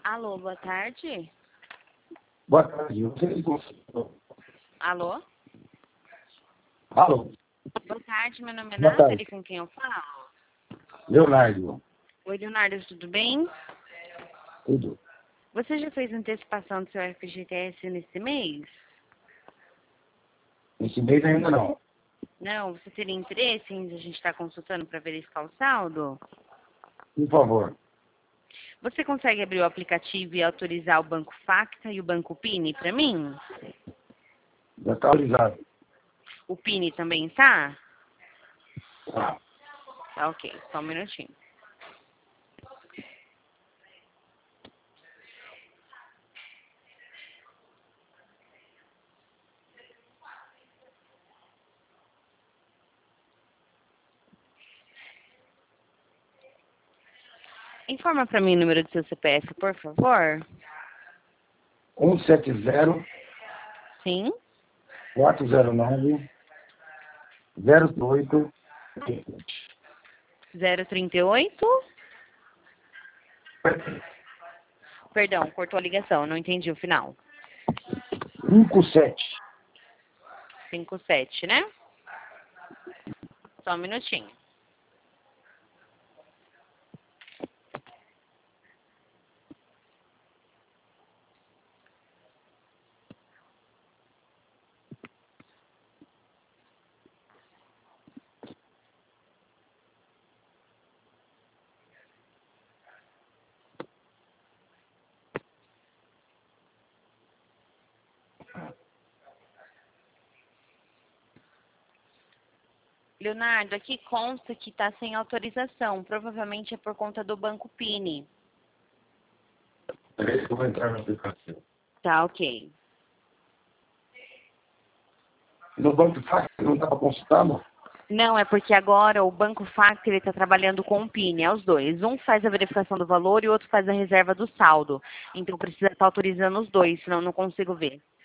Alô, boa tarde. Boa tarde. Você me consultou? Alô? Alô? Boa tarde, meu nome é Boa Nathalie, tarde. com quem eu falo? Leonardo. Oi, Leonardo, tudo bem? Tudo. Você já fez antecipação do seu FGTS nesse mês? Esse mês ainda não. Não, você teria interesse em a gente estar consultando para verificar o saldo? Por favor. Você consegue abrir o aplicativo e autorizar o Banco Facta e o Banco Pini para mim? Já está alisado. O Pini também tá? Tá. Tá, ok, só um minutinho. Informa para mim o número do seu CPF, por favor. 170 Sim? 409 08 038? Perdão, cortou a ligação, não entendi o final. 57. 57, né? Só um minutinho. Leonardo, aqui consta que está sem autorização. Provavelmente é por conta do Banco Pini. Peraí que eu vou entrar no aplicativo. Tá, ok. No Banco Fácil não estava consultando? Não, é porque agora o Banco Factor está trabalhando com o Pini, é os dois. Um faz a verificação do valor e o outro faz a reserva do saldo. Então precisa estar autorizando os dois, senão eu não consigo ver.